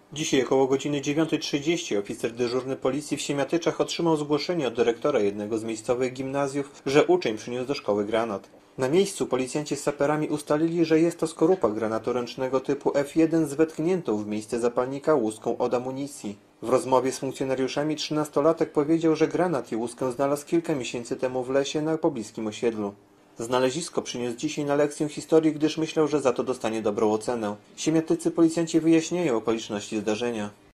Dzisiaj około godziny 9:30 oficer dyżurny policji w Siemiatyczach otrzymał zgłoszenie od dyrektora jednego z miejscowych gimnazjów, że uczeń przyniósł do szkoły granat. Na miejscu policjanci z saperami ustalili, że jest to skorupa granatu ręcznego typu F1 z wetkniętą w miejsce zapalnika łuską od amunicji. W rozmowie z funkcjonariuszami 13-latek powiedział, że granat i łuskę znalazł kilka miesięcy temu w lesie na pobliskim osiedlu. Znalezisko przyniósł dzisiaj na lekcję historii, gdyż myślał, że za to dostanie dobrą ocenę. Siemiatycy policjanci wyjaśniają okoliczności zdarzenia.